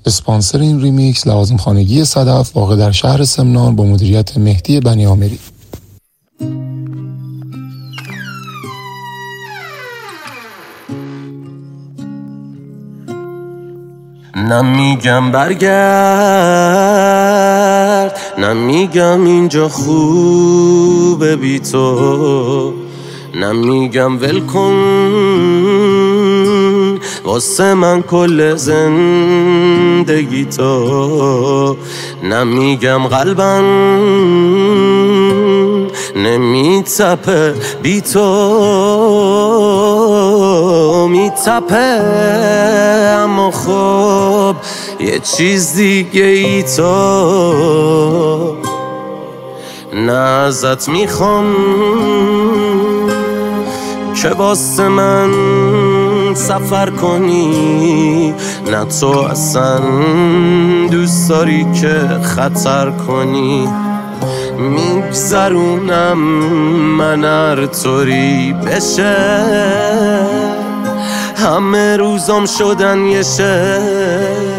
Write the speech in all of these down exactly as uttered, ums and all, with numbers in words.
اسپانسر این ریمیکس لوازم خانگی صدف واقع در شهر سمنان با مدیریت مهدی بنیامری. نمیگم برگرد، نمیگم اینجا خوبه بی تو، نمیگم ول کن واسه من کل زندگی تو، نمیگم قلبم نمیتپه بی تو، میتپه اما خب یه چیز دیگه ای تو، نه ازت میخوام که واسه من سفر کنی، نه تو اصلا دوست داری که خطر کنی، میگذرونم من هر طوری بشه، همه روزام شدن یه شکل،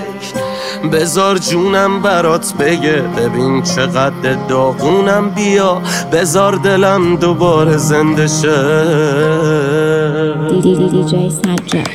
بذار جونم برات بگه ببین چقدر داغونم، بیا بذار دلم دوباره زنده شه. دی دی دی جی سجاد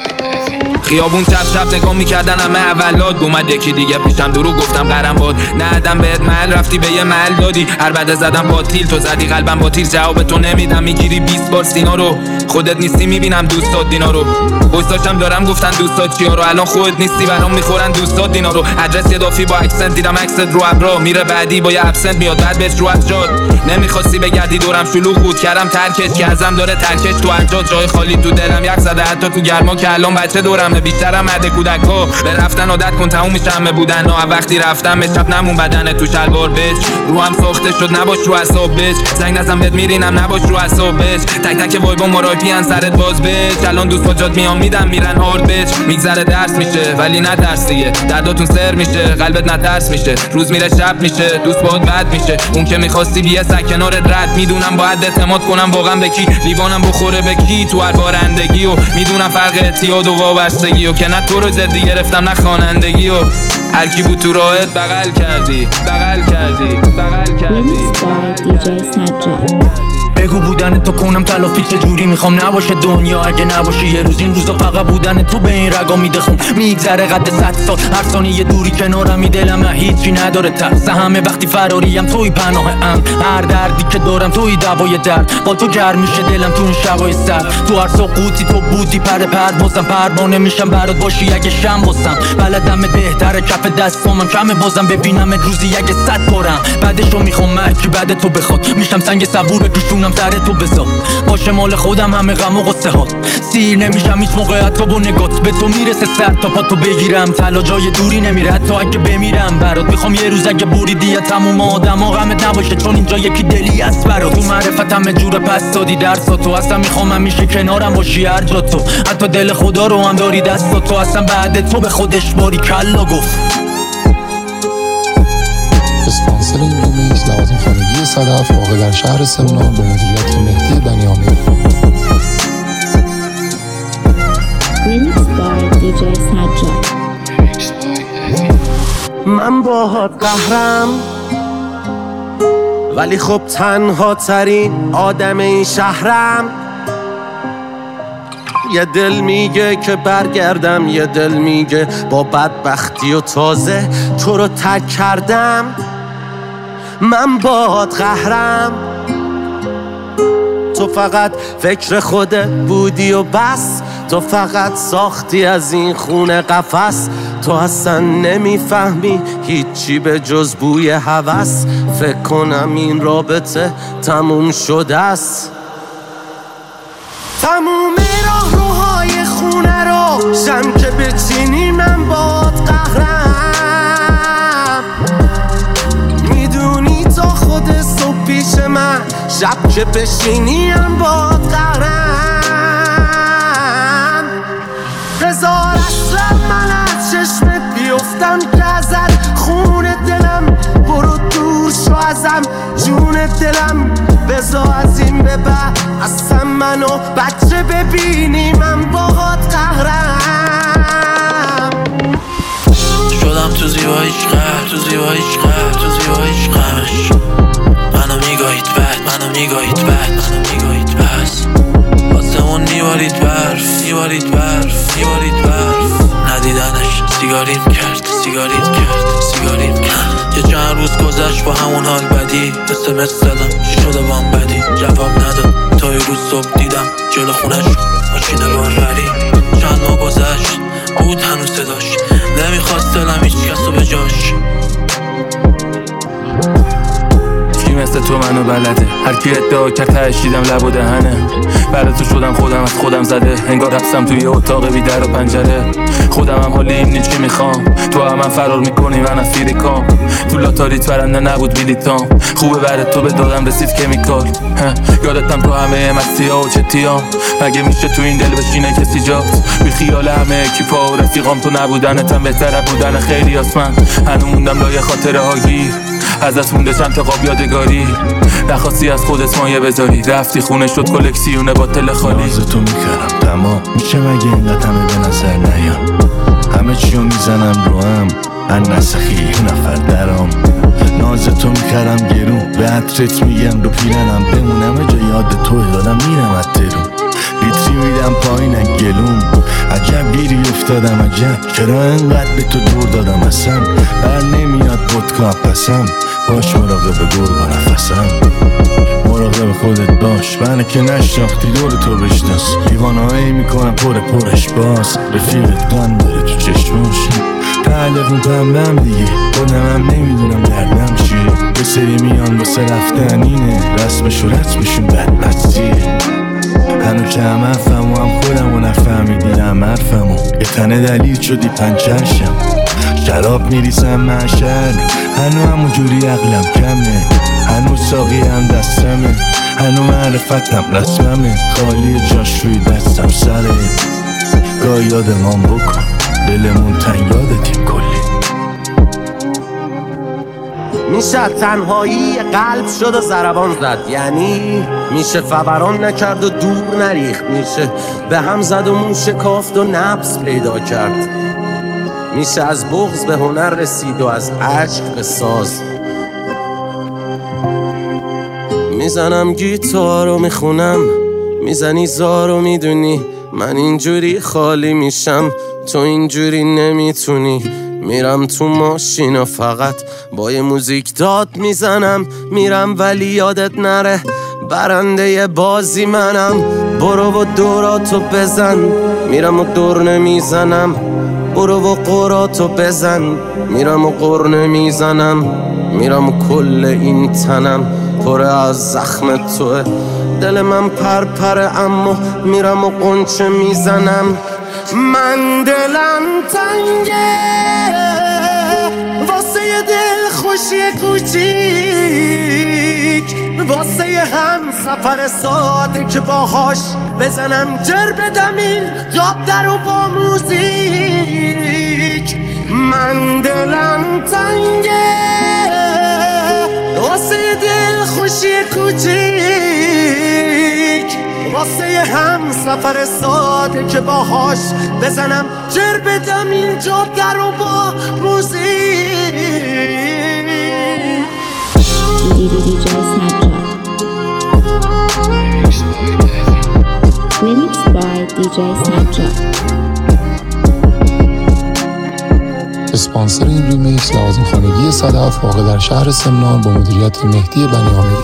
خیابون چپ چپ نگاه میکردن همه اولاد، اومد یکی دیگه پیشم درو گفتم قرم باد، ندم بهت محل رفتی به یه محل دادی، هر بعد زدم با تیل تو زدی قلبم با تیر، جواب تو نمیدم میگیری بیست بار سینا رو، خودت نیستی میبینم دوستات دینا رو، بوستاشم دارم گفتن دوستات چیا رو، الان خودت نیستی برام میخورن دوستات دینا رو، ادرس اضافی با اکسنت دیدم اکست رو ابرا، میره بعدی با یه ابسنت میاد بعد بهش رو اجاد، نمیخواستی بگردی دورم شلوغ بود کردم ترکش که ازم داره ترکش تو اجاد، جای خالی تو دلم یک زده حتی تو گرما که الان بچه دورم بیشترم مده کودکا، به رفتن عادت کن تموم میشه همه بودن ها، وقتی رفتم به شب نمون بدن تو شلوار بچ، رو هم ساخته شد نباش رو حساب بچ، زنگ نزن بهت میرینم نباش رو حساب بچ، تک تک وایبا مرایپی ان سرت باز بچ، الان دوست با جات میام میدم میرن هارد بچ، میگذره درس میشه ولی نه درس دیگه، درداتون سر میشه قلبت نترس میشه، روز میره شب میشه دوست باهات بد میشه، اون که میخواستی بیه سگ کنارت رد، میدونم باید اعتماد کنم واقعا به کی، لیوانم بخوره به کی تو هر بارندگی، و میدونم فرق اعتیاد و وابستگی، و که نه تو رو جدی گرفتم نه خوانندگی، و هر کی بود تو راهت بغل کردی بغل کردی بغل کردی. دی جی سجاد بگو بودن تو کنم تلافی چجوری میخوام نباشه دنیا، اگه نباشه یه روز این روزا فقط بودن تو به این رگا میده خون، میگذره قد صد سال هر ثانیه دوری کنارم، دلم هیچی نداره ترس، همه وقتی فراریم توی پناه ام، هر دردی که دارم توی دوای درد، با تو گرم میشه دلم تو اون شبای سرد، تو هر سقوطی تو بودی پر پروازم، پروانه میشم برات باشی اگه شم واسم، بلدم بهتره کف دستامم کمه بازم ببینم روزی اگه صد بارم، بعدشو میخوام مرکی بعد تو بخواد، میشم سنگ صبور دوشونم سر تو بذار، باشه مال خودم همه غم و غصه هات، سیر نمیشم هیچ موقع حتی با نگات، به تو میرسه سر تا پا تو بگیرم، تلا جای دوری نمیره حتی اگه بمیرم برات، میخوام یه روز اگه بریدی یا تموم آدم ها غمت نباشه، چون اینجا یکی دلی است برات، تو معرفت همه جور پس دادی درساتو، اصلا میخوام همیشه کنارم باشی هر جا تو، حتی دل خدا رو هم داری دستاتو، اصلا بعد تو به خودش باری کلا گفت. اسپانسر این ریمیکس لوازم خانگی صدف واقع در شهر سمنان با مدیریت مهدی بنیامری. ریمیکس بای دی جی سجاد من باهات قهرم ولی خب تنها ترین آدم این شهرم، یه دل میگه که برگردم، یه دل میگه با بدبختی و تازه تو رو ترک کردم، من باهات قهرم، تو فقط فکر خودت بودی و بس، تو فقط ساختی از این خونه قفس، تو اصلا نمیفهمی هیچی به جز بوی هوس، فکر کنم این رابطه تموم شده است، تموم راه روهای خونه رو شم که بچینی، من باهات قهرم، میدونی تا خود صبح پیش من، شب که بشینی هم باهات قهرم، هزار اصلا من از چشمت بیفتم که ازت، خون دلم برو دور شو ازم، جون دلم بذار از این به بعد اصلا منو بچه ببینی، من باهات قهرم، تو زیباییش غرق، تو زیباییش غرق، تو زیباییش غمش منو میگاهید بد، منو میگاهید بد، منو میگاهید پس آسمون میبارید برف، میبارید برف، میبارید برف ندیدنش سیگاریم کرد، سیگاریم کرد، سیگاریم کرد یه چند روز گذشت با همون حال بدی اسمس زدم شده بام بدی جواب نداد تا یه روز صبح دیدم جلو خونش ماشین باربری چند ماه گذشت بود هنوز صداش نمیخواست دلم هیچ کسو به جاش کی مثل تو منو بلده هر کی ادعا کرد تشیدم لب و دهنه برای تو شدم خودم از خودم زده انگار حبسم توی اتاق بی در و پنجره خودم هم حالی این چی میخوام تو هم من فرار میکنی من از فیریکام تو لاتاریت برنده نبود بیلیتام خوبه برای تو به دادم رسید کمیکال یادتم تو همه مسیحا و چتیام مگه میشه تو این دل بشینه کسی جات بی خیال همه اکیپا و رفیقام تو نبودنتم بهتره بودن خیلی آسمن هنو موندم لایه خاطره ها گیر از دست مونده چند تا قاب یادگاری نخواستی از خودت مایه بذاری رفتی خونه شد کلکسیونه با تل خالی ناز تو میکردم تمام میشه مگه اینقدر همه به نظر نیان همه چیو میزنم رو هم ان نسخی یه نفر درام ناز تو میکردم گرون به عطرت میگم رو پیرنم بمونم جا یاد تو دادم میرم از ترون لیتری میدم پایین گلوم عجب گیری افتادم عجب چرا انقدر به تو دور دادم اصلا بر نمیاد ودکا پسم باش مراقب گرگا نفسم مراقب خودت باش بنه که نشناختی دور تو بشناس دیوانهایی میکنم پر پرش باز رفیقت قن داره تو چشماش پهلقون پنبم دیگه خودم هم نمیدونم دردم چیه به سری میان واسه رفتن اینه رسمش و رسمشون بدبستیه هنو که هم حرفم و هم خودم و نفهمیدی هم حرفم و یه تنه دلیل شدی پنچرشم شراب میریسم محشر هنو همون جوری عقلم کمه هنو ساقی هم دستمه هنو معرفتم رسممه خالی جاش روی دستم سره گاه یادمان بکن دلمون تنگ یادتیم کلی میشه تنهایی قلب شد و ضربان زد یعنی میشه فوران نکرد و دور نریخت میشه به هم زد و مون شکافت و نبض پیدا کرد میشه از بغض به هنر رسید و از عشق به ساز میزنم گیتار و میخونم میزنی زار و میدونی من اینجوری خالی میشم تو اینجوری نمیتونی میرم تو ماشین و فقط با یه موزیک داد میزنم میرم ولی یادت نره برنده بازی منم برو و دوراتو بزن میرم و دور نمیزنم برو و قراتو بزن میرم و قر نمیزنم میرم و کل این تنم پر از زخم توه دل من پرپره اما میرم و قنچه میزنم من دلم تنگه واسه یه دل خوشی کوچیک واسه یه هم سفر ساده که باهاش بزنم جر بدم این جاب در و با موزیک من دلم تنگه واسه یه دل خوشی کوچیک واسه یه هم سفر ساده که باهاش بزنم جر بدم این جاب در و با موزیک دی جی Snapchat. Remixed by دی جی Snapchat. اسپانسر این ریمیکس لوازم خانگی صدف واقع در شهر سمنان با مدیریت مهدی بنیامین.